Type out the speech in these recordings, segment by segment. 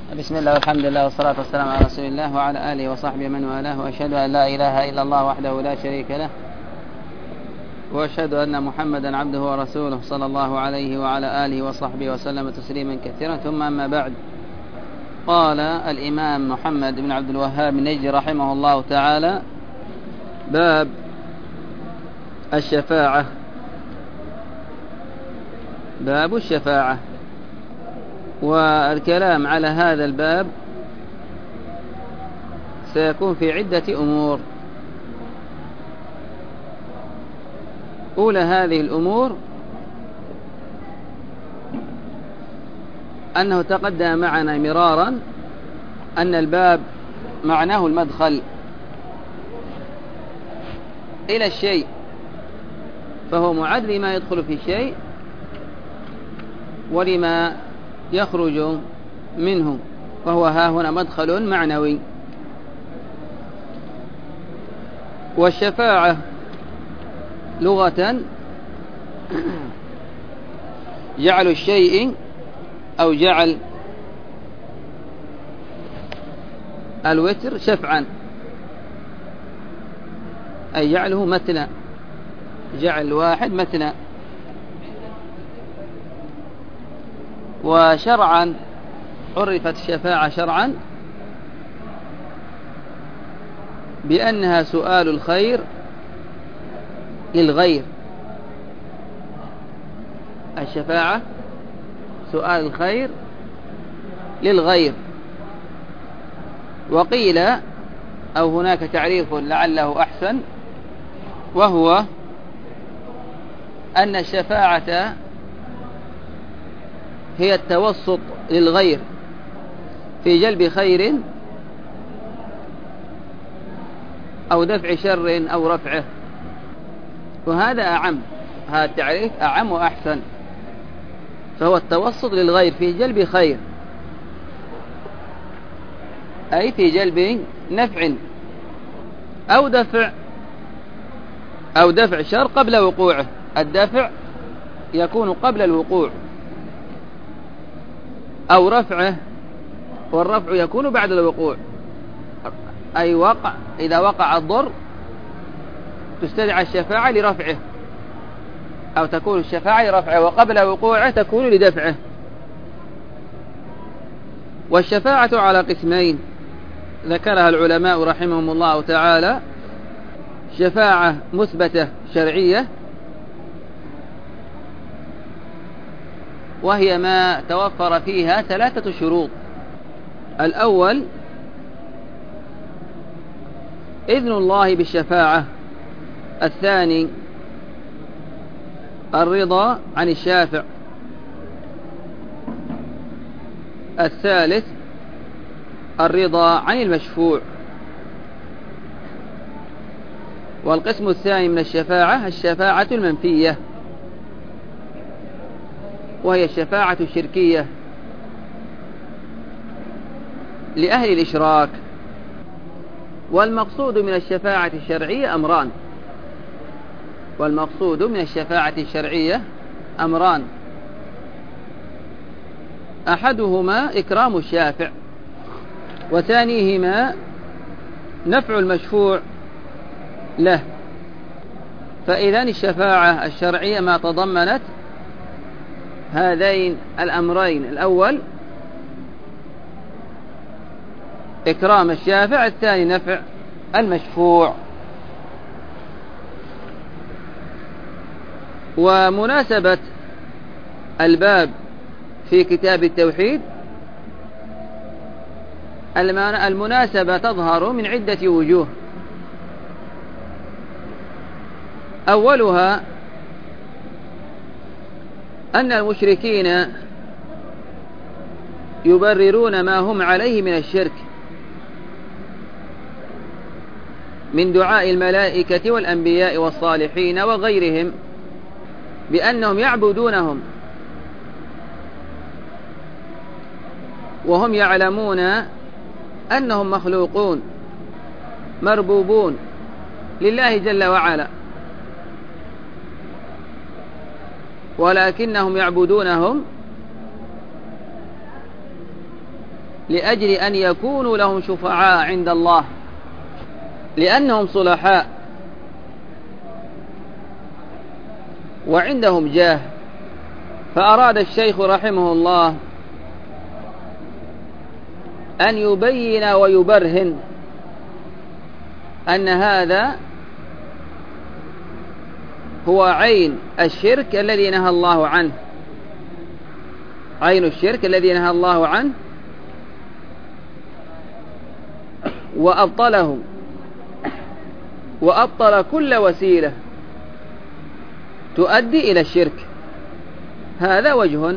بسم الله والحمد لله والصلاة والسلام على رسول الله وعلى آله وصحبه من والاه، وأشهد أن لا إله إلا الله وحده لا شريك له، وأشهد أن محمدا عبده ورسوله صلى الله عليه وعلى آله وصحبه وسلم تسليما كثيرا. ثم أما بعد، قال الإمام محمد بن عبد الوهاب النجدي رحمه الله تعالى: باب الشفاعة. باب الشفاعة. والكلام على هذا الباب سيكون في عدة أمور. أولى هذه الأمور أنه تقدم معنا مرارا أن الباب معناه المدخل إلى الشيء، فهو معد لما يدخل في الشيء ولما يخرج منه، فهو ها هنا مدخل معنوي. والشفاعة لغة جعل الشيء أو جعل الوتر شفعا، أي جعله متنا، جعل الواحد متنا. وشرعا عرفت الشفاعة شرعا بأنها سؤال الخير للغير. الشفاعة سؤال الخير للغير. وقيل، أو هناك تعريف لعله أحسن، وهو أن الشفاعة هي التوسط للغير في جلب خير أو دفع شر أو رفعه. وهذا أعم، هذا التعريف أعم وأحسن، فهو التوسط للغير في جلب خير، أي في جلب نفع أو دفع شر قبل وقوعه. الدفع يكون قبل الوقوع، أو رفعه، والرفع يكون بعد الوقوع. أي إذا وقع الضر تستدعى الشفاعة لرفعه، أو تكون الشفاعة لرفعه، وقبل وقوعه تكون لدفعه. والشفاعة على قسمين ذكرها العلماء رحمهم الله تعالى: شفاعة مثبتة شرعية، وهي ما توفر فيها 3 شروط. الأول إذن الله بالشفاعة، الثاني الرضا عن الشافع، الثالث الرضا عن المشفوع. والقسم الثاني من الشفاعة الشفاعة المنفية، وهي الشفاعة الشركية لأهل الإشراك. والمقصود من الشفاعة الشرعية أمران. والمقصود من الشفاعة الشرعية أمران: أحدهما إكرام الشافع، وثانيهما نفع المشفوع له. فإذن الشفاعة الشرعية ما تضمنت هذين الأمرين: الأول إكرام الشافع، الثاني نفع المشفوع. ومناسبة الباب في كتاب التوحيد، المناسبة تظهر من عدة وجوه. أولها أن المشركين يبررون ما هم عليه من الشرك من دعاء الملائكة والأنبياء والصالحين وغيرهم بأنهم يعبدونهم، وهم يعلمون أنهم مخلوقون مربوبون لله جل وعلا، ولكنهم يعبدونهم لأجل أن يكونوا لهم شفعاء عند الله لأنهم صلحاء وعندهم جاه. فأراد الشيخ رحمه الله أن يبين ويبرهن أن هذا هو عين الشرك الذي نهى الله عنه، عين الشرك الذي نهى الله عنه، وأبطله وأبطل كل وسيلة تؤدي إلى الشرك. هذا وجه.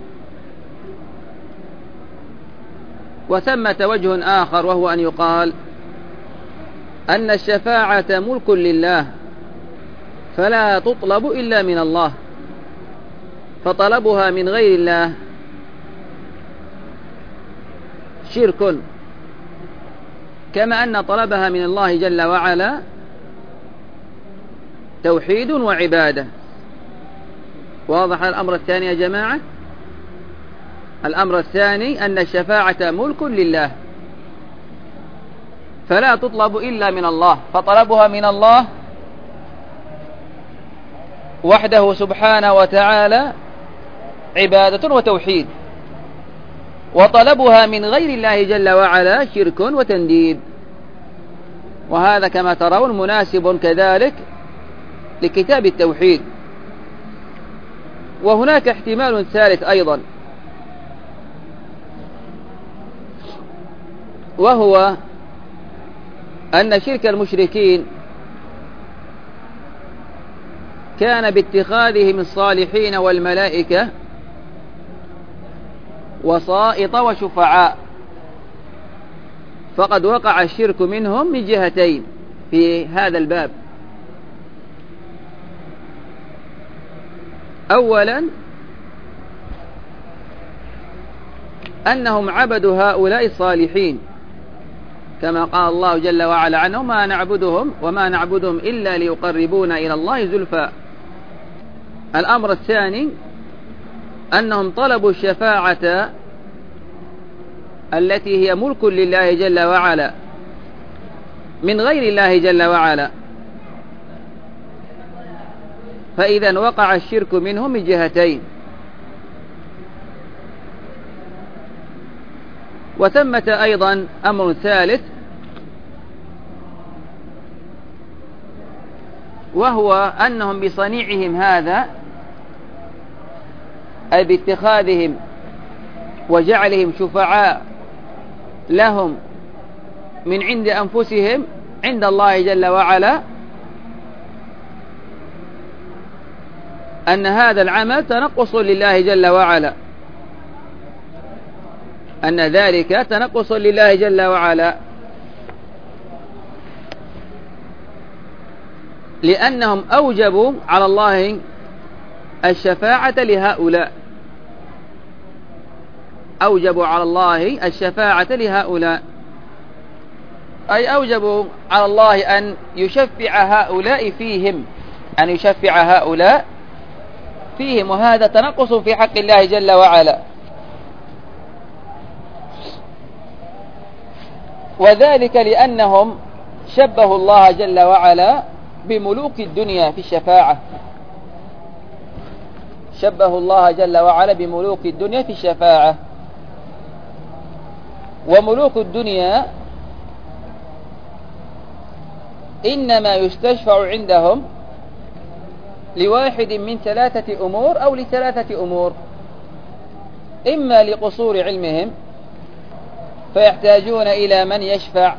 وثمة وجه آخر، وهو أن يقال أن الشفاعة ملك لله فلا تطلب إلا من الله، فطلبها من غير الله شرك، كما أن طلبها من الله جل وعلا توحيد وعبادة. واضح الأمر الثاني يا جماعة؟ الأمر الثاني أن الشفاعة ملك لله فلا تطلب إلا من الله، فطلبها من الله وحده سبحانه وتعالى عبادة وتوحيد، وطلبها من غير الله جل وعلا شرك وتنديد. وهذا كما ترون مناسب كذلك لكتاب التوحيد. وهناك احتمال ثالث أيضا، وهو أن شرك المشركين كان باتخاذهم الصالحين والملائكة وسائط وشفعاء، فقد وقع الشرك منهم من جهتين في هذا الباب. أولا أنهم عبدوا هؤلاء الصالحين كما قال الله جل وعلا عنهم: ما نعبدهم وما نعبدهم إلا ليقربونا إلى الله زلفى. الأمر الثاني أنهم طلبوا الشفاعة التي هي ملك لله جل وعلا من غير الله جل وعلا، فإذا وقع الشرك منهم من جهتين. وثمة أيضا أمر ثالث، وهو أنهم بصنيعهم هذا، أي باتخاذهم وجعلهم شفعاء لهم من عند أنفسهم عند الله جل وعلا، أن هذا العمل تنقص لله جل وعلا، أن ذلك تنقص لله جل وعلا، لأنهم أوجبوا على الله الشفاعة لهؤلاء، أوجبوا على الله الشفاعة لهؤلاء، أي أوجبوا على الله أن يشفع هؤلاء فيهم، أن يشفع هؤلاء فيهم، وهذا تنقص في حق الله جل وعلا. وذلك لأنهم شبهوا الله جل وعلا بملوك الدنيا في الشفاعة، شبهوا الله جل وعلا بملوك الدنيا في الشفاعة. وملوك الدنيا إنما يستشفع عندهم لواحد من ثلاثة أمور أو لثلاثة أمور: إما لقصور علمهم فيحتاجون إلى من يشفع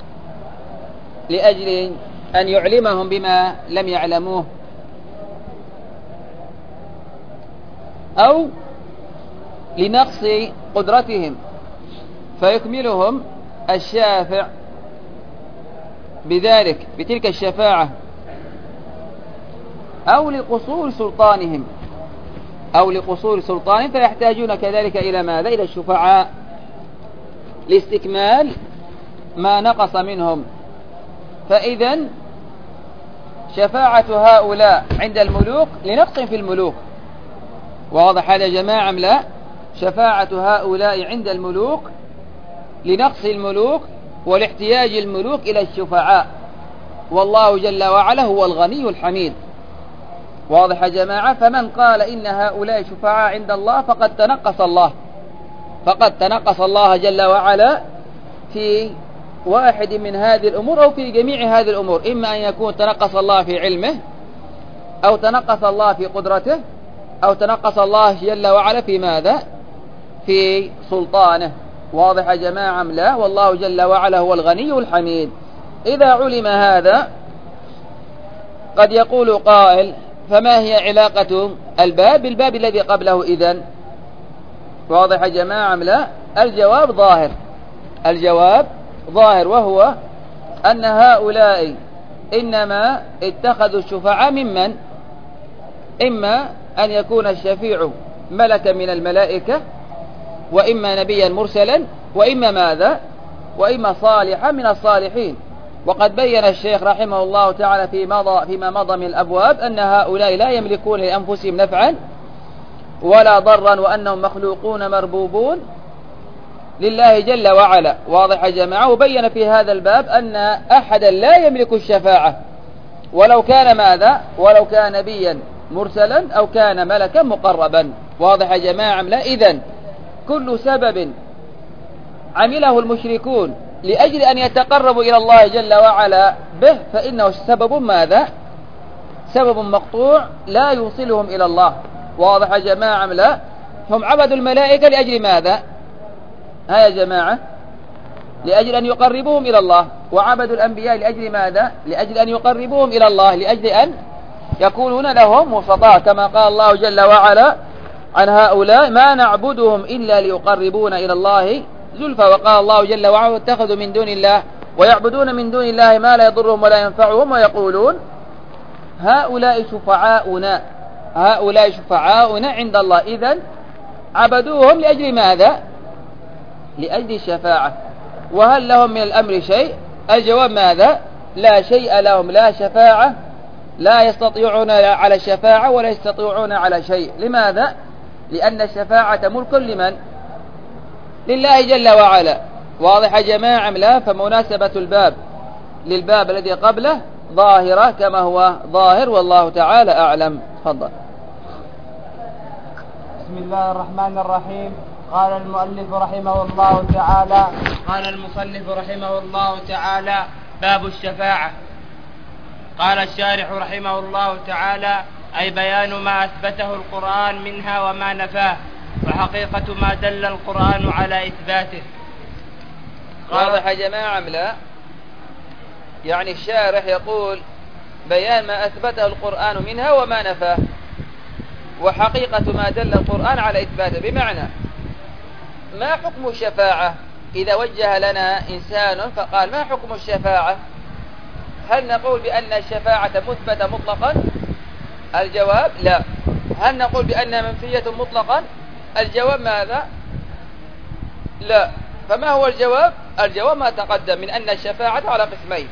لأجل أن يعلمهم بما لم يعلموه، أو لنقص قدرتهم فيكملهم الشافع بذلك بتلك الشفاعة، أو لقصور سلطانهم، أو لقصور سلطانهم فيحتاجون كذلك إلى ماذا؟ إلى الشفعاء لاستكمال ما نقص منهم. فإذا شفاعة هؤلاء عند الملوك لنقص في الملوك. واضح هذا يا جماعة أم لا؟ شفاعة هؤلاء عند الملوك لنقص الملوك ولاحتياج الملوك إلى الشفعاء، والله جل وعلا هو الغني الحميد. واضح يا جماعة؟ فمن قال إن هؤلاء شفعاء عند الله فقد تنقص الله جل وعلا في واحد من هذه الأمور أو في جميع هذه الأمور، إما أن يكون تنقص الله في علمه، أو تنقص الله في قدرته، أو تنقص الله جل وعلا في ماذا؟ في سلطانه. واضح يا جماعة أم لا؟ والله جل وعلا هو الغني الحميد. إذا علم هذا قد يقول قائل: فما هي علاقة الباب بالباب الذي قبله إذن؟ واضح يا جماعة أم لا؟ الجواب ظاهر، وهو أن هؤلاء إنما اتخذوا الشفعاء ممن إما أن يكون الشفيع ملكا من الملائكة، وإما نبيا مرسلا، وإما ماذا؟ وإما صالحا من الصالحين. وقد بين الشيخ رحمه الله تعالى فيما مضى من الأبواب أن هؤلاء لا يملكون لأنفسهم نفعا ولا ضرا، وأنهم مخلوقون مربوبون لله جل وعلا. واضح يا جماعة؟ وبين في هذا الباب أن أحدا لا يملك الشفاعة ولو كان ماذا؟ ولو كان نبيا مرسلا أو كان ملكا مقربا. واضح يا جماعة؟ لا. إذن كل سبب عمله المشركون لأجل أن يتقربوا إلى الله جل وعلا به فإنه سبب ماذا؟ سبب مقطوع لا يوصلهم إلى الله. واضح يا جماعة؟ لا. هم عبدوا الملائكة لأجل ماذا؟ ها يا جماعة؟ لأجل أن يقربوهم إلى الله. وعبدوا الأنبياء لأجل ماذا؟ لأجل أن يقربوهم إلى الله، لأجل أن يكونون لهم وسطاء، كما قال الله جل وعلا عن هؤلاء: ما نعبدهم إلا ليقربونا إلى الله زلفى. وقال الله جل وعلا: واتخذوا من دون الله ويعبدون من دون الله ما لا يضرهم ولا ينفعهم ويقولون هؤلاء شفعاؤنا عند الله. إذن عبدوهم لأجل ماذا؟ لأجل الشفاعة. وهل لهم من الأمر شيء؟ الجواب ماذا؟ لا شيء لهم، لا شفاعة، لا يستطيعون على الشفاعة ولا يستطيعون على شيء. لماذا؟ لأن الشفاعة ملك لمن؟ لله جل وعلا. واضح يا جماعة؟ لا. فمناسبة الباب للباب الذي قبله ظاهرة كما هو ظاهر، والله تعالى أعلم. تفضل. بسم الله الرحمن الرحيم. قال المصنف رحمه الله تعالى: باب الشفاعة. قال الشارح رحمه الله تعالى: أي بيان ما أثبته القرآن منها وما نفاه، وحقيقة ما دل القرآن على إثباته. واضح يا جماعة؟ لا. يعني الشارح يقول بيان ما أثبته القرآن منها وما نفاه، وحقيقة ما دل القرآن على إثباته. بمعنى ما حكم الشفاعة؟ إذا وجه لنا إنسان فقال: ما حكم الشفاعة؟ هل نقول بأن الشفاعة مثبتة مطلقا؟ الجواب لا. هل نقول بأنها منفية مطلقا؟ الجواب ماذا؟ لا. فما هو الجواب؟ الجواب ما تقدم من أن الشفاعة على قسمين: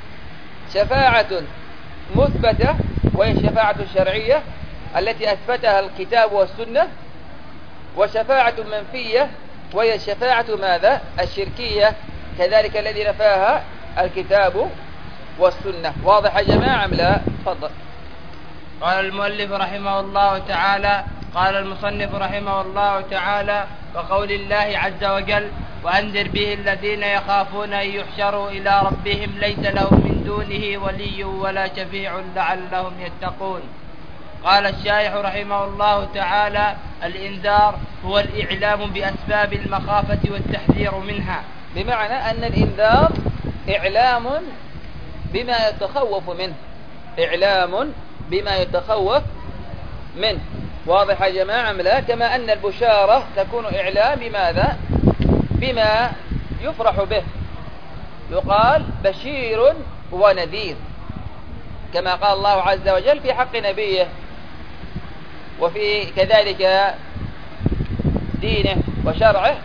شفاعة مثبتة وهي الشفاعة الشرعية التي أثبتها الكتاب والسنة، وشفاعة منفية وهي الشفاعة ماذا؟ الشركية، كذلك الذي نفاها الكتاب والسنة. واضح يا جماعة؟ لا. تفضل. قال المؤلف رحمه الله تعالى: قال المصنف رحمه الله تعالى: وقول الله عز وجل: وأنذر به الذين يخافون أن يحشروا إلى ربهم ليس لهم من دونه ولي ولا شفيع لعلهم يتقون. قال الشارح رحمه الله تعالى: الإنذار هو الإعلام بأسباب المخافة والتحذير منها. بمعنى أن الإنذار إعلام بما يتخوف منه، إعلام بما يتخوف منه. واضح يا جماعة؟ لا. كما أن البشارة تكون إعلام بماذا؟ بما يفرح به، يقال بشير ونذير، كما قال الله عز وجل في حق نبيه وفي كذلك دينه وشرعه،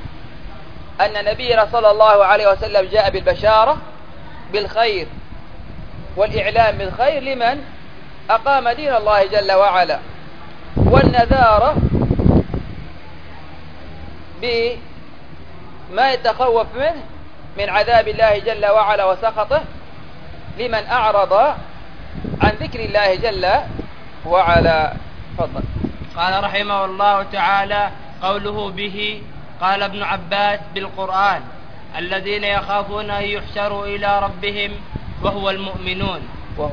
أن نبينا صلى الله عليه وسلم جاء بالبشارة بالخير والإعلام بالخير لمن أقام دين الله جل وعلا، والنذارة ما يتخوف منه من عذاب الله جل وعلا وسخطه لمن أعرض عن ذكر الله جل وعلا. تفضل. قال رحمه الله تعالى: قوله به، قال ابن عباس: بالقرآن، الذين يخافون أن يحشروا إلى ربهم وهو المؤمنون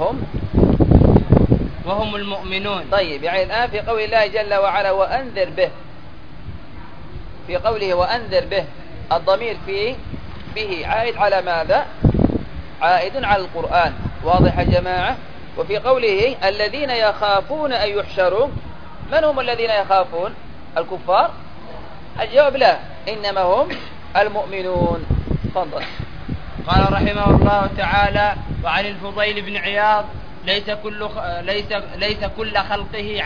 وهم المؤمنون. طيب، يعني الآن في قول الله جل وعلا وأنذر به، في قوله وأنذر به الضمير فيه به عائد على ماذا؟ عائد على القرآن. واضح يا جماعة؟ وفي قوله الذين يخافون أن يحشروا، من هم الذين يخافون؟ الكفار؟ الجواب لا، إنما هم المؤمنون. تفضل. قال رحمه الله تعالى: وعن الفضيل بن عياض: ليس كل خلقه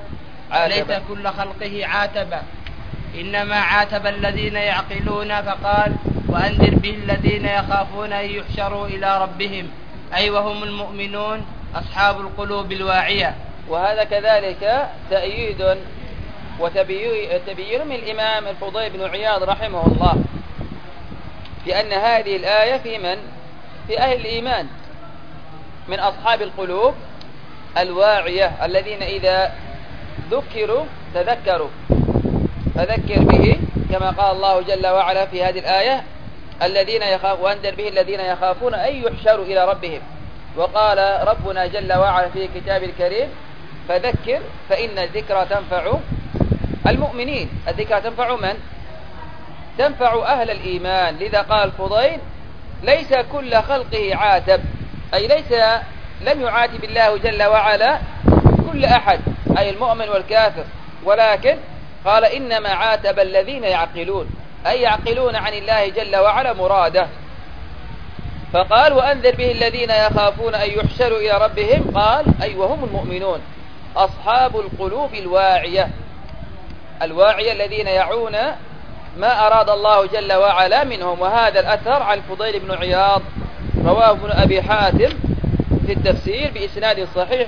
عاتبا، إنما عاتب الذين يعقلون، فقال: وأنذر به الذين يخافون أن يحشروا إلى ربهم، أي وهم المؤمنون أصحاب القلوب الواعية. وهذا كذلك تأييد وتبيين من الإمام الفضيل بن عياض رحمه الله بأن هذه الآية في من؟ في أهل الإيمان من أصحاب القلوب الواعية الذين إذا ذكروا تذكروا. فذكر به كما قال الله جل وعلا في هذه الآية وأنذر به الذين يخافون أن يحشروا إلى ربهم. وقال ربنا جل وعلا في كتاب الكريم: فذكر فإن الذكرى تنفع المؤمنين. الذكرى تنفع من؟ تنفع أهل الإيمان. لذا قال الفضيل: ليس كل خلقه عاتب، أي لم يعاتب الله جل وعلا كل أحد، أي المؤمن والكافر، ولكن قال إنما عاتب الذين يعقلون، أي يعقلون عن الله جل وعلا مراده. فقال: وأنذر به الذين يخافون أن يحشروا إلى ربهم، قال: أي وهم المؤمنون أصحاب القلوب الواعية الذين يعون ما أراد الله جل وعلا منهم. وهذا الأثر عن الفضيل بن عياض رواه ابن أبي حاتم في التفسير بإسناد صحيح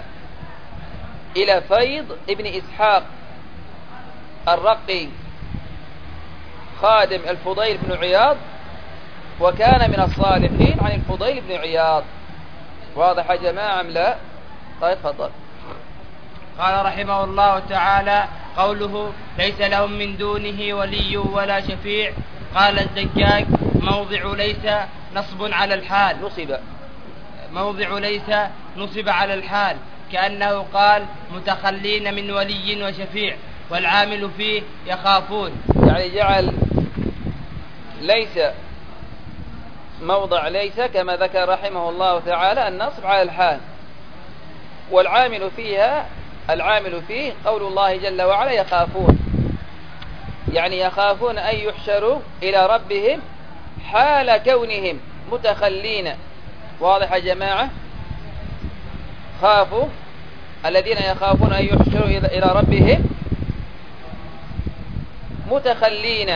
إلى فيض ابن إسحاق الرقي خادم الفضيل بن عياض، وكان من الصالحين عن الفضيل بن عياض. واضح يا جماعة أم لا؟ طيب تفضل. قال رحمه الله تعالى: قوله ليس لهم من دونه ولي ولا شفيع. قال الزجاج: موضع ليس نصب على الحال، نصب على الحال، كأنه قال متخلين من ولي وشفيع، والعامل فيه يخافون. يعني جعل ليس موضع ليس كما ذكر رحمه الله تعالى النصب على الحال، والعامل فيه قول الله جل وعلا يخافون، يعني يخافون أن يحشروا إلى ربهم حال كونهم متخلين. واضح يا جماعة؟ خافوا الذين يخافون أن يحشروا إلى ربهم متخلين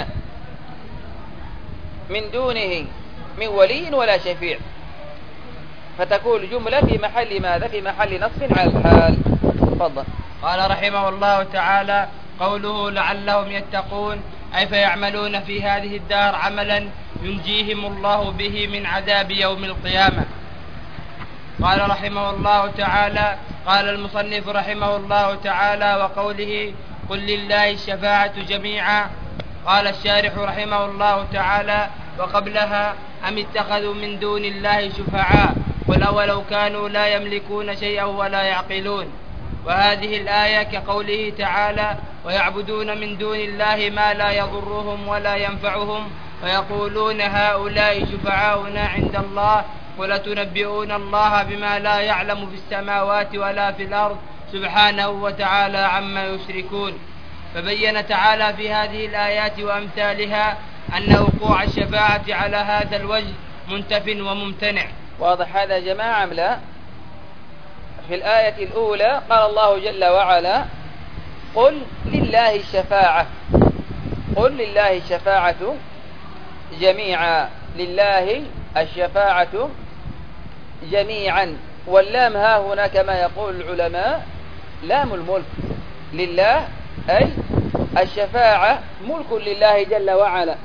من دونه من ولي ولا شفيع، فتكون الجملة في محل ماذا؟ في محل نصب على الحال. تفضل. قال رحمه الله تعالى: قوله لعلهم يتقون، أي فيعملون في هذه الدار عملا ينجيهم الله به من عذاب يوم القيامة. قال رحمه الله تعالى: قال المصنف رحمه الله تعالى: وقوله قل لله الشفاعة جميعا. قال الشارح رحمه الله تعالى: وقبلها أم اتخذوا من دون الله شفعاء، قل أولو كانوا لا يملكون شيئا ولا يعقلون. وهذه الآية كقوله تعالى: ويعبدون من دون الله ما لا يضرهم ولا ينفعهم ويقولون هؤلاء شفعاؤنا عند الله، قل تنبئون الله بما لا يعلم في السماوات ولا في الأرض سبحانه وتعالى عما يشركون. فبين تعالى في هذه الآيات وأمثالها أن وقوع الشفاعة على هذا الوجه منتف وممتنع. واضح هذا يا جماعة أم لا؟ في الآية الأولى قال الله جل وعلا: قل لله الشفاعة، قل لله الشفاعة جميعا، لله الشفاعة جميعا. واللام ها هنا كما يقول العلماء لام الملك، لله أي الشفاعة ملك لله جل وعلا،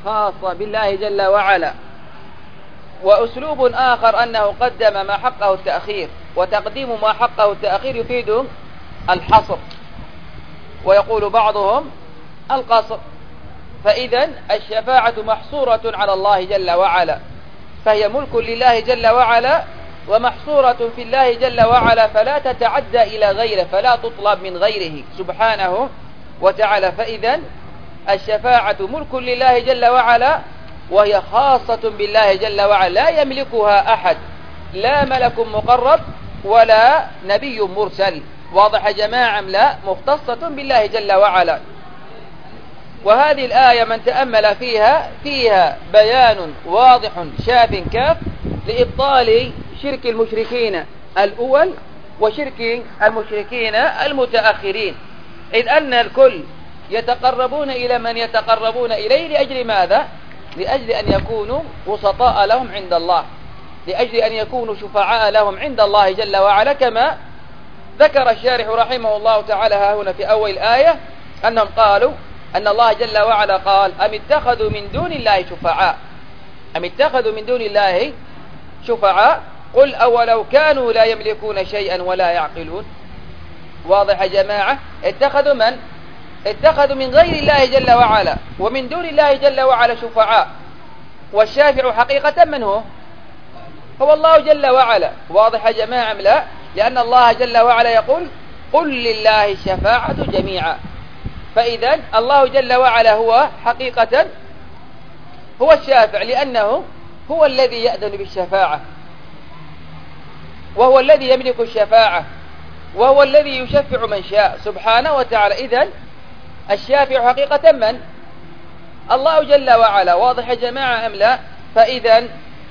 خاصة بالله جل وعلا. وأسلوب آخر أنه قدم ما حقه التأخير، وتقديم ما حقه التأخير يفيد الحصر، ويقول بعضهم القصر. فإذا الشفاعة محصورة على الله جل وعلا، فهي ملك لله جل وعلا ومحصورة في الله جل وعلا، فلا تتعدى إلى غيره، فلا تطلب من غيره سبحانه وتعالى. فإذا الشفاعة ملك لله جل وعلا، وهي خاصة بالله جل وعلا، لا يملكها أحد، لا ملك مقرب ولا نبي مرسل. واضح يا جماعة؟ لا، مختصة بالله جل وعلا. وهذه الآية من تأمل فيها بيان واضح شاف كاف لإبطال شرك المشركين الأول وشرك المشركين المتأخرين، إذ أن الكل يتقربون إلى من يتقربون إليه لأجل ماذا؟ لأجل أن يكونوا وسطاء لهم عند الله، لأجل أن يكونوا شفعاء لهم عند الله جل وعلا، كما ذكر الشارح رحمه الله تعالى هنا في أول الآية أنهم قالوا أن الله جل وعلا قال أم اتخذوا من دون الله شفعاء، أم اتخذوا من دون الله شفعاء قل أولو كانوا لا يملكون شيئا ولا يعقلون. واضح يا جماعة؟ اتخذوا من؟ اتخذوا من غير الله جل وعلا ومن دون الله جل وعلا شفعاء، والشافع حقيقة من هو؟ هو الله جل وعلا. واضح يا جماعة؟ لا، لأن الله جل وعلا يقول قل لله الشفاعة جميعا. فإذا الله جل وعلا هو حقيقة هو الشافع، لأنه هو الذي يأذن بالشفاعة، وهو الذي يملك الشفاعة، وهو الذي يشفع من شاء سبحانه وتعالى. إذن الشافع حقيقة من؟ الله جل وعلا. واضح يا جماعة أم لا؟ فإذا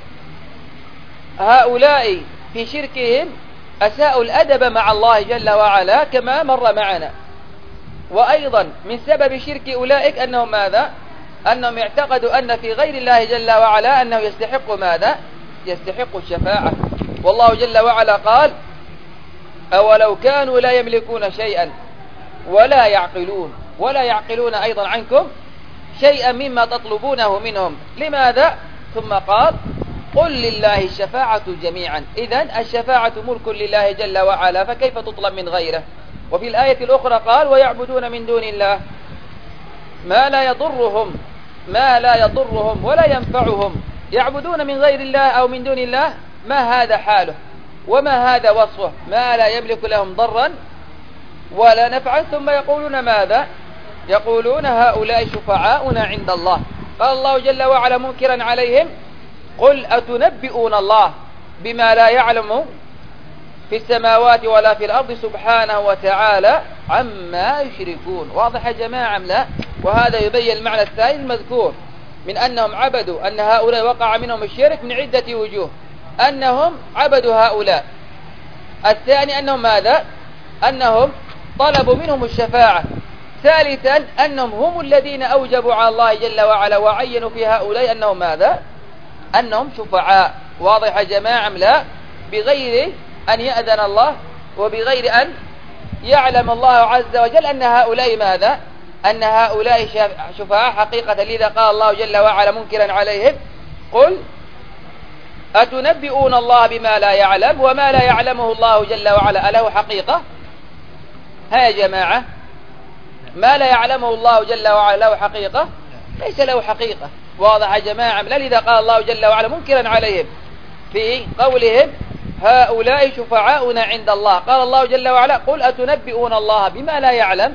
هؤلاء في شركهم أساءوا الأدب مع الله جل وعلا كما مر معنا. وأيضا من سبب شرك أولئك أنهم ماذا؟ أنهم اعتقدوا أن في غير الله جل وعلا أنه يستحق ماذا؟ يستحق الشفاعة. والله جل وعلا قال أولو كانوا لا يملكون شيئا ولا يعقلون، ولا يعقلون أيضا عنكم شيئا مما تطلبونه منهم. لماذا؟ ثم قال قل لله الشفاعة جميعا. إذن الشفاعة ملك لله جل وعلا، فكيف تطلب من غيره؟ وفي الآية الأخرى قال ويعبدون من دون الله ما لا يضرهم ولا ينفعهم. يعبدون من غير الله أو من دون الله، ما هذا حاله وما هذا وصفه؟ ما لا يملك لهم ضرا ولا نفعا. ثم يقولون ماذا؟ يقولون هؤلاء شفعاؤنا عند الله. قال الله جل وعلا منكرا عليهم قل أتنبئون الله بما لا يعلم في السماوات ولا في الأرض سبحانه وتعالى عما يشركون. واضح يا جماعة أم لا؟ وهذا يبين المعنى الثاني المذكور من أنهم عبدوا، أن هؤلاء وقع منهم الشرك من عدة وجوه، أنهم عبدوا هؤلاء. الثاني أنهم ماذا؟ أنهم طلبوا منهم الشفاعة. ثالثا أنهم هم الذين أوجبوا على الله جل وعلا وعينوا في هؤلاء أنهم ماذا؟ أنهم شفعاء. واضح يا جماعة أم لا؟ بغير أن يأذن الله وبغير أن يعلم الله عز وجل أن هؤلاء ماذا؟ أن هؤلاء شفعاء حقيقة. لذا قال الله جل وعلا منكرا عليهم قل أتنبئون الله بما لا يعلم وما لا يعلمه الله جل وعلا أله حقيقة؟ ها يا جماعة، ما لا يعلمه الله جل وعلا له حقيقة؟ ليس له حقيقة. واضح يا جماعة؟ لذا قال الله جل وعلا منكرا عليهم في قولهم هؤلاء شفعاؤنا عند الله. قال الله جل وعلا قل أتنبئون الله بما لا يعلم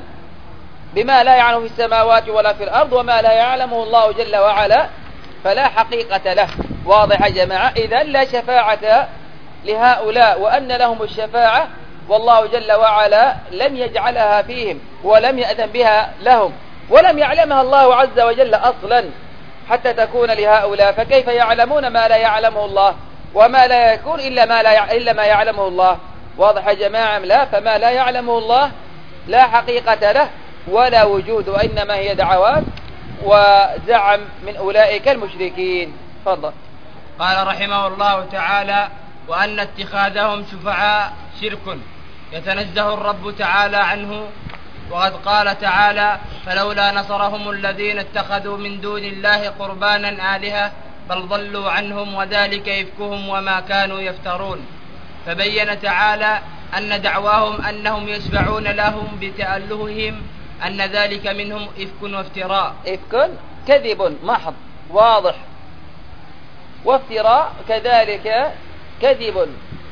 في السماوات ولا في الأرض وما لا يعلمه الله جل وعلا فلا حقيقة له. واضح يا جماعة؟ إذن لا شفاعة لهؤلاء، وأن لهم الشفاعة والله جل وعلا لم يجعلها فيهم ولم يأذن بها لهم ولم يعلمها الله عز وجل أصلا حتى تكون لهؤلاء. فكيف يعلمون ما لا يعلمه الله وما لا يكون إلا ما يعلمه الله؟ واضح يا جماعة؟ لا، فما لا يعلمه الله لا حقيقة له ولا وجود، وإنما هي دعوات وزعم من أولئك المشركين. تفضل. قال رحمه الله تعالى وأن اتخاذهم شفعاء شرك يتنزه الرب تعالى عنه وقد قال تعالى فلولا نصرهم الذين اتخذوا من دون الله قربانا آلهة بل ضلوا عنهم وذلك إفكهم وما كانوا يفترون. فبين تعالى أن دعواهم أنهم يشفعون لهم بتألههم أن ذلك منهم إفك وافتراء. إفك كذب محض واضح، وافتراء كذلك كذب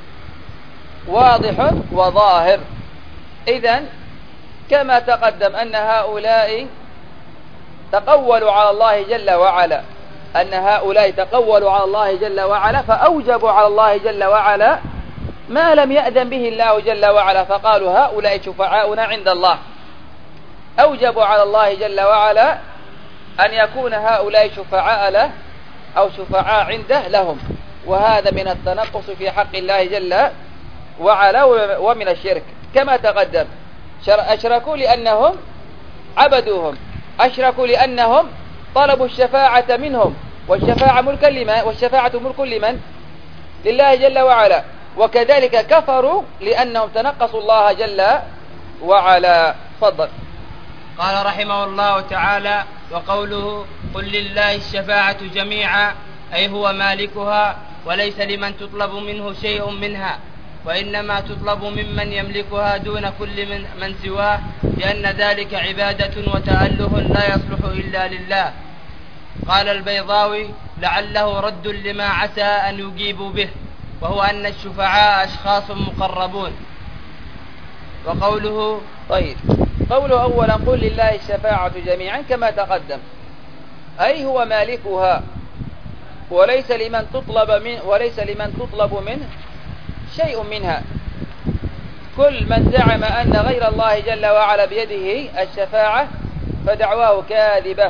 واضح وظاهر. إذن كما تقدم أن هؤلاء تقولوا على الله جل وعلا، أن هؤلاء تقولوا على الله جل وعلا فأوجبوا على الله جل وعلا ما لم يأذن به الله جل وعلا، فقالوا هؤلاء شفعاؤنا عند الله. أوجبوا على الله جل وعلا أن يكون هؤلاء شفعاء له أو شفعاء عنده لهم، وهذا من التنقص في حق الله جل وعلا ومن الشرك. كما تقدم أشركوا لأنهم عبدوهم، أشركوا لأنهم طلبوا الشفاعة منهم، والشفاعة ملك لمن؟ لله جل وعلا. وكذلك كفروا لأنهم تنقصوا الله جل وعلا. فضل. قال رحمه الله تعالى وقوله قل لله الشفاعة جميعا أي هو مالكها وليس لمن تطلب منه شيء منها، وإنما تطلب ممن يملكها دون كل من سواه، لأن ذلك عبادة وتأله لا يصلح إلا لله. قال البيضاوي لعله رد لما عسى أن يجيبوا به، وهو أن الشفعاء أشخاص مقربون. وقوله طيب، قوله أولا قل لله الشفاعة جميعا كما تقدم، أي هو مالكها وليس لمن تطلب منه شيء منها. كل من زعم أن غير الله جل وعلا بيده الشفاعة فدعواه كاذبة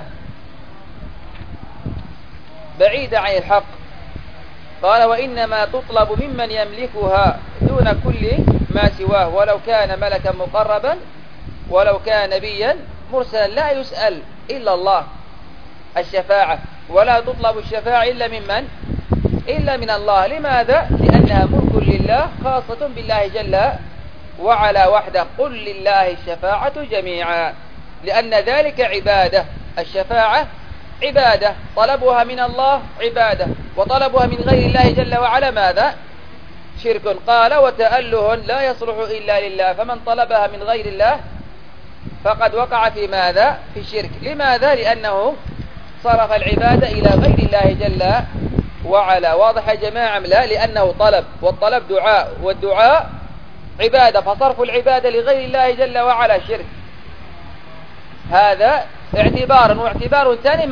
بعيدة عن الحق. قال وإنما تطلب ممن يملكها دون كل ما سواه، ولو كان ملكا مقربا ولو كان نبيا مرسلا. لا يسأل إلا الله الشفاعة، ولا تطلب الشفاعة إلا من الله. لماذا؟ لأنها ملك لله خاصة بالله جل وعلا وحده. قل لله الشفاعة جميعا، لأن ذلك عبادة. الشفاعة عبادة، طلبها من الله عبادة، وطلبها من غير الله جل وعلا ماذا؟ شرك. قال وتأله لا يصلح إلا لله، فمن طلبها من غير الله فقد وقع في ماذا؟ في الشرك. لماذا؟ لأنه صرف العبادة إلى غير الله جل وعلا. واضح يا جماعة؟ لا، لأنه طلب، والطلب دعاء، والدعاء عبادة، فصرف العبادة لغير الله جل وعلا شرك. هذا اعتبار. واعتبار ثاني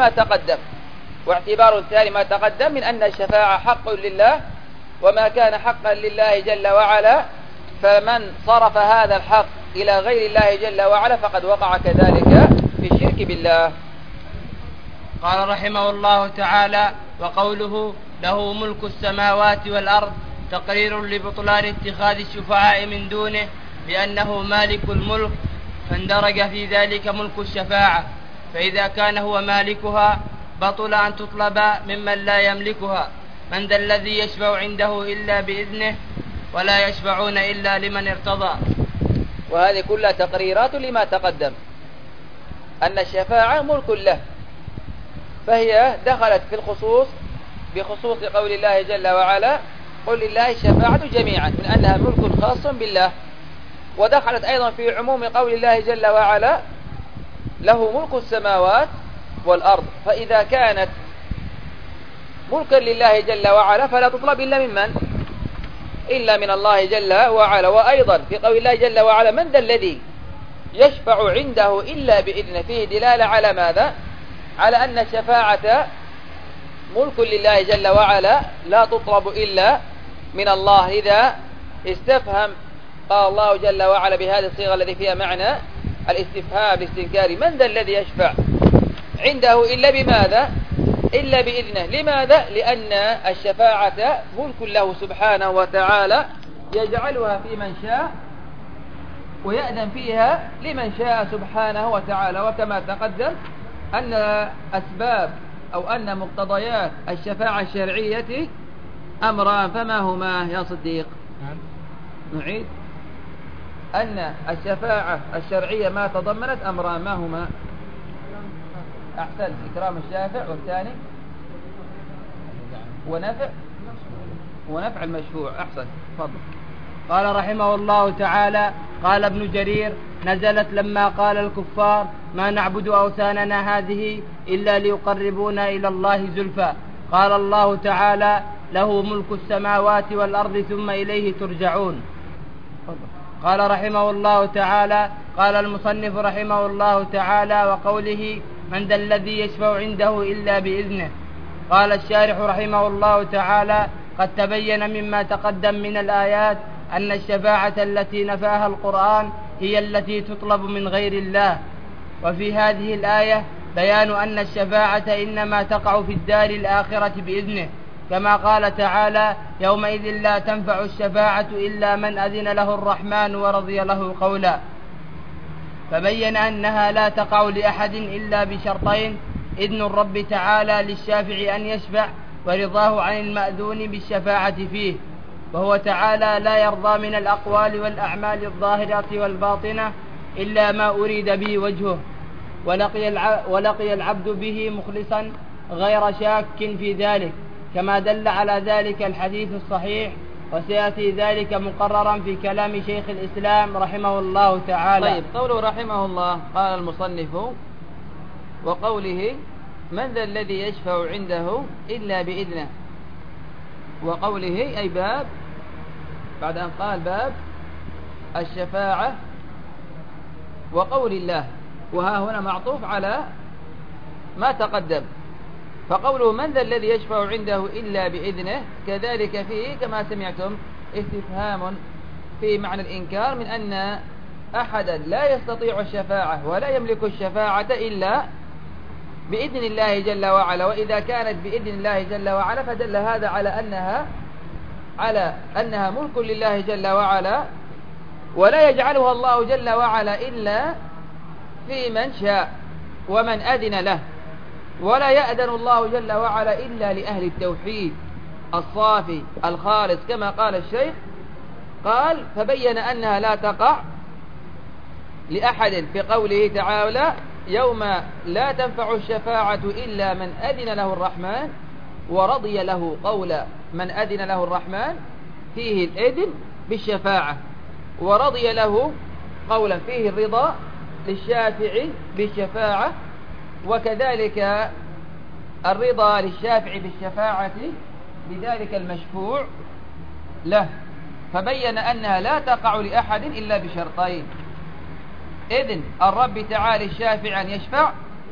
ما تقدم من أن الشفاعة حق لله، وما كان حقا لله جل وعلا فمن صرف هذا الحق إلى غير الله جل وعلا فقد وقع كذلك في الشرك بالله. قال رحمه الله تعالى وقوله له ملك السماوات والأرض تقرير لبطلان اتخاذ الشفعاء من دونه، لأنه مالك الملك فاندرج في ذلك ملك الشفاعة. فإذا كان هو مالكها بطل أن تطلب ممن لا يملكها. من ذا الذي يشفع عنده إلا بإذنه ولا يشفعون إلا لمن ارتضى. وهذه كلها تقريرات لما تقدم، أن الشفاعة ملك له، فهي دخلت في الخصوص بخصوص قول الله جل وعلا قل لله الشفاعة جميعا، من أنها ملك خاص بالله. ودخلت أيضا في عموم قول الله جل وعلا له ملك السماوات والأرض. فإذا كانت ملكا لله جل وعلا فلا تطلب إلا من الله جل وعلا. وأيضا في قول الله جل وعلا من ذا الذي يشفع عنده إلا بإذنه، فيه دلالة على ماذا؟ على أن الشفاعة ملك لله جل وعلا لا تطلب إلا من الله. إذا استفهم قال الله جل وعلا بهذه الصيغة التي فيها معنى الاستفهام الاستنكاري من ذا الذي يشفع عنده إلا بماذا؟ إلا بإذنه. لماذا؟ لأن الشفاعة ملك له سبحانه وتعالى يجعلها في من شاء ويأذن فيها لمن شاء سبحانه وتعالى. وكما تقدم أن أسباب أو أن مقتضيات الشفاعة الشرعية أمران، فما هما يا صديق؟ نعيد أن الشفاعة الشرعية ما تضمنت أمران، ما هما؟ أحسن، إكرام الشافع، والثاني ونفع المشفوع. أحسن، تفضل. قال رحمه الله تعالى: قال ابن جرير: نزلت لما قال الكفار: ما نعبد أوثاننا هذه إلا ليقربونا إلى الله زلفى. قال الله تعالى: له ملك السماوات والأرض ثم إليه ترجعون. قال رحمه الله تعالى: قال المصنف رحمه الله تعالى: وقوله: من ذا الذي يشفع عنده إلا بإذنه. قال الشارح رحمه الله تعالى: قد تبين مما تقدم من الآيات أن الشفاعة التي نفاها القرآن هي التي تطلب من غير الله. وفي هذه الآية بيان أن الشفاعة إنما تقع في الدار الآخرة بإذنه، كما قال تعالى: يومئذ لا تنفع الشفاعة إلا من أذن له الرحمن ورضي له قولا. فبين أنها لا تقع لأحد إلا بشرطين: إذن الرب تعالى للشافع أن يشفع، ورضاه عن المأذون بالشفاعة فيه. وهو تعالى لا يرضى من الأقوال والأعمال الظاهرة والباطنة إلا ما أريد به وجهه، ولقي العبد به مخلصا غير شاك في ذلك، كما دل على ذلك الحديث الصحيح، وسيأتي ذلك مقررا في كلام شيخ الإسلام رحمه الله تعالى. طيب، قوله رحمه الله، قال المصنف: وقوله: من ذا الذي يشفع عنده إلا بإذنه. وقوله أي باب، بعد أن قال باب الشفاعة، وقول الله، وها هنا معطوف على ما تقدم. فقوله: من ذا الذي يشفع عنده إلا بإذنه، كذلك فيه كما سمعتم استفهام في معنى الإنكار، من أن أحدا لا يستطيع الشفاعة ولا يملك الشفاعة إلا بإذن الله جل وعلا. وإذا كانت بإذن الله جل وعلا فدل هذا على أنها ملك لله جل وعلا، ولا يجعلها الله جل وعلا إلا في من شاء ومن أذن له، ولا يأذن الله جل وعلا إلا لأهل التوحيد الصافي الخالص، كما قال الشيخ. قال: فبين أنها لا تقع لأحد في قوله تعالى: يوم لا تنفع الشفاعة إلا من أذن له الرحمن ورضي له قولا. من أذن له الرحمن فيه الإذن بالشفاعة، ورضي له قولا فيه الرضا للشافع بالشفاعة، وكذلك الرضا للشافع بالشفاعة بذلك المشفوع له. فبين أنها لا تقع لأحد إلا بشرطين: إذن الرب تعالى الشافع أن يشفع،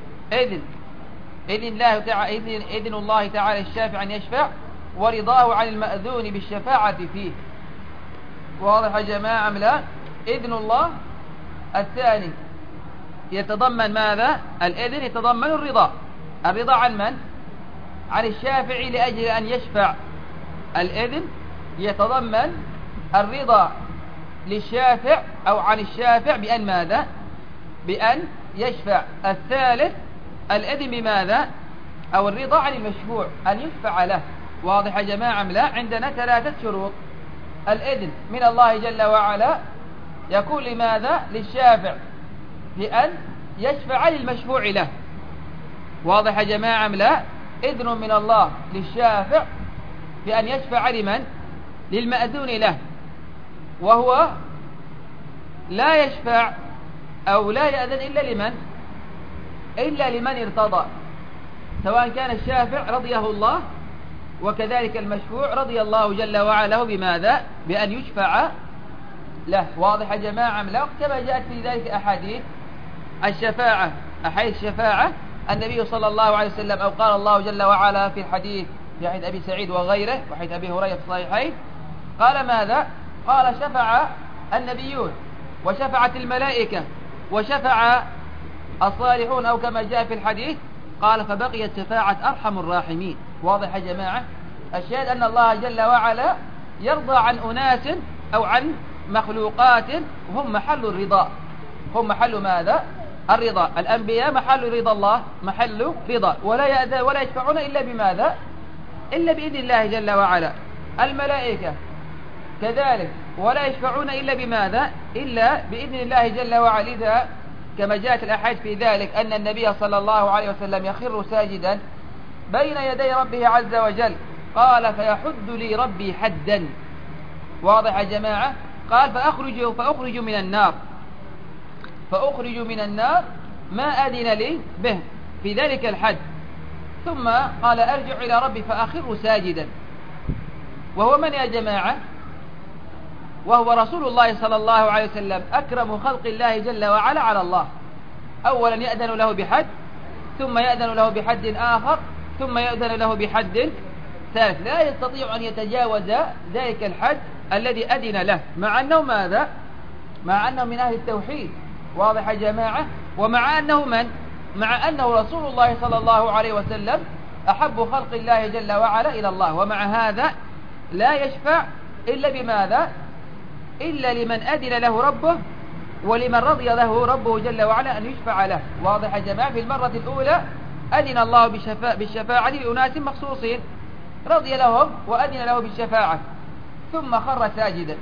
إذن الله تعالى الشافع أن يشفع، ورضاه عن المأذون بالشفاعة فيه. واضح يا جماعة أم لا؟ إذن الله الثاني يتضمن ماذا؟ الإذن يتضمن الرضا عن من؟ عن الشافع لأجل أن يشفع. الإذن يتضمن الرضا للشافع أو عن الشافع بأن ماذا؟ بأن يشفع. الثالث الإذن بماذا؟ أو الرضا عن المشفوع أن يشفع له. واضح يا جماعة أم لا؟ عندنا 3 شروط. الإذن من الله جل وعلا يكون لماذا؟ للشافع بأن يشفع للمشفوع له. واضح يا جماعة أم لا؟ إذن من الله للشافع بأن يشفع لمن؟ للمأذون له، وهو لا يشفع أو لا يأذن إلا لمن ارتضى، سواء كان الشافع رضيه الله، وكذلك المشفوع رضي الله جل وعلا له بماذا؟ بأن يشفع له. واضح يا جماعة لا؟ كما جاءت في ذلك أحاديث الشفاعة، النبي صلى الله عليه وسلم، أو قال الله جل وعلا في الحديث في حديث أبي سعيد وغيره وحديث أبي هريرة في الصحيحين، قال ماذا؟ قال: شفع النبيون، وشفعت الملائكة، وشفع الصالحون، أو كما جاء في الحديث. قال: فبقيت شفاعة أرحم الراحمين. واضح يا جماعة؟ الشاهد أن الله جل وعلا يرضى عن أناس أو عن مخلوقات هم محل الرضا، هم محل ماذا؟ الرضا. الأنبياء محل رضا الله، محل رضا، ولا يشفعون إلا بماذا؟ إلا بإذن الله جل وعلا. الملائكة كذلك، ولا يشفعون إلا بماذا؟ إلا بإذن الله جل وعلا. لذا كما جاءت الأحاديث في ذلك أن النبي صلى الله عليه وسلم يخر ساجدا بين يدي ربه عز وجل، قال فيحد لي ربي حدا. واضح يا جماعة؟ قال فأخرج من النار ما أذن لي به في ذلك الحد، ثم قال أرجع إلى ربي فأخر ساجدا. وهو من يا جماعة؟ وهو رسول الله صلى الله عليه وسلم أكرم خلق الله جل وعلا على الله. أولا يأذن له بحد، ثم يأذن له بحد آخر، ثم يأذن له بحد ثالث. لا يستطيع أن يتجاوز ذلك الحد الذي أذن له، مع أنه ماذا؟ مع أنه من أهل التوحيد. واضح يا جماعة؟ ومع أنه من؟ مع أنه رسول الله صلى الله عليه وسلم أحب خلق الله جل وعلا إلى الله، ومع هذا لا يشفع إلا بماذا؟ إلا لمن أذن له ربه ولمن رضي له ربه جل وعلا أن يشفع له. واضح يا جماعة؟ في المرة الأولى أذن الله بالشفاعة لأناس مخصوصين، رضي لهم وأذن له بالشفاعة، ثم خر ساجدا،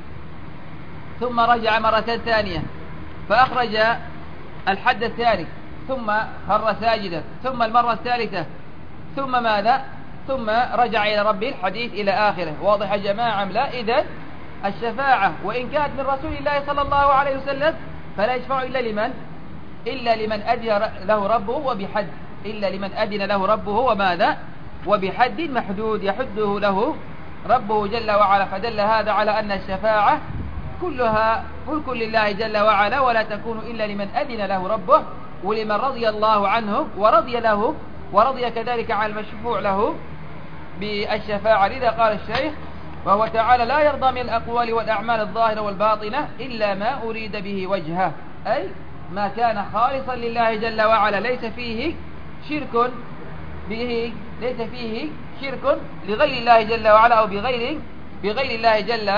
ثم رجع مرة ثانية فأخرج الحد الثاني، ثم خر ساجدا، ثم المرة الثالثة، ثم ماذا؟ ثم رجع إلى ربه الحديث إلى آخره. واضح يا جماعة؟ لا. إذن الشفاعة وإن كانت من رسول الله صلى الله عليه وسلم فلا يشفع إلا لمن؟ إلا لمن أذن له ربه وبحد، إلا لمن أذن له ربه وماذا؟ وبحد محدود يحده له ربه جل وعلا. فدل هذا على أن الشفاعة كلها ملك لله جل وعلا، ولا تكون إلا لمن أذن له ربه ولمن رضي الله عنه ورضي له، ورضي كذلك على المشفوع له بالشفاعة. لذا قال الشيخ وهو تعالى لا يرضى من الأقوال والأعمال الظاهرة والباطنة إلا ما أريد به وجهه، أي ما كان خالصا لله جل وعلا، ليس فيه شرك به، ليس فيه شرك لغير الله جل وعلا أو بغير الله جل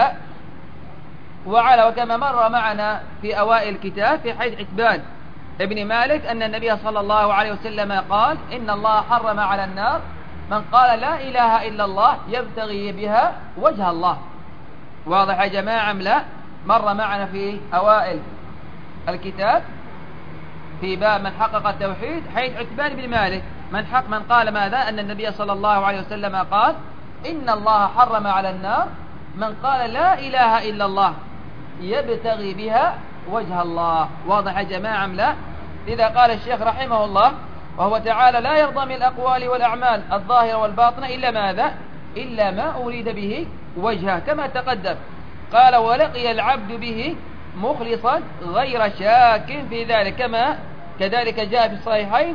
وعلا. وكما مر معنا في أوائل الكتاب في حديث عتبان ابن مالك أن النبي صلى الله عليه وسلم قال إن الله حرم على النار من قال لا إله إلا الله يبتغي بها وجه الله. واضح يا جماعة؟ لا. مر معنا في أوائل الكتاب في باب من حقق التوحيد حيث عتبان بن مالك من قال ماذا؟ أن النبي صلى الله عليه وسلم قال إن الله حرم على النار من قال لا إله إلا الله يبتغي بها وجه الله. واضح يا جماعة؟ لا. إذا قال الشيخ رحمه الله وهو تعالى لا يرضى من الأقوال والأعمال الظاهرة والباطنة إلا ماذا؟ إلا ما أريد به وجهه، كما تقدم. قال ولقي العبد به مخلصا غير شاك في ذلك، كما كذلك جاء في الصحيحين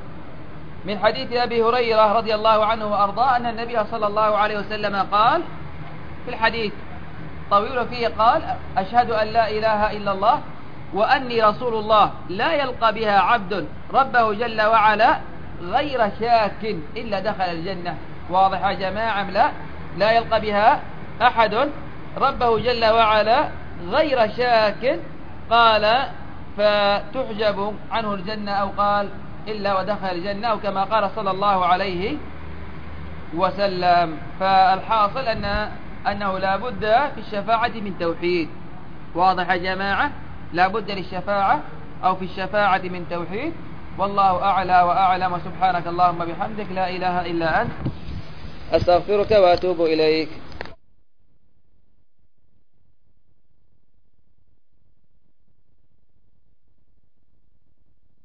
من حديث أبي هريرة رضي الله عنه وأرضاه أن النبي صلى الله عليه وسلم قال في الحديث طويل فيه قال أشهد أن لا إله إلا الله وأني رسول الله لا يلقى بها عبد ربه جل وعلا غير شاك إلا دخل الجنة. واضح يا جماعة؟ لا يلقى بها أحد ربه جل وعلا غير شاك، قال فتحجب عنه الجنة، أو قال إلا ودخل الجنة، أو كما قال صلى الله عليه وسلم. فالحاصل أنه لا بد في الشفاعة من توحيد. واضح يا جماعة؟ لا بد للشفاعة أو في الشفاعة من توحيد. والله أعلى وأعلم، وسبحانك اللهم بحمدك لا إله إلا أنت أستغفرك وأتوب إليك.